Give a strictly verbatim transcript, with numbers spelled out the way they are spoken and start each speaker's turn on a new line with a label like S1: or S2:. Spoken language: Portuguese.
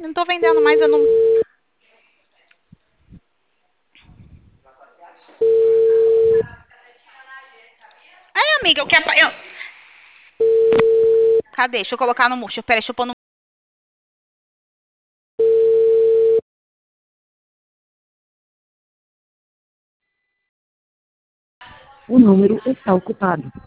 S1: Não tô vendendo mais, eu não. Ai, amiga, eu quero. Eu... Cadê? Deixa eu colocar no murcho. Peraí, deixa eu pôr no.
S2: O número está ocupado.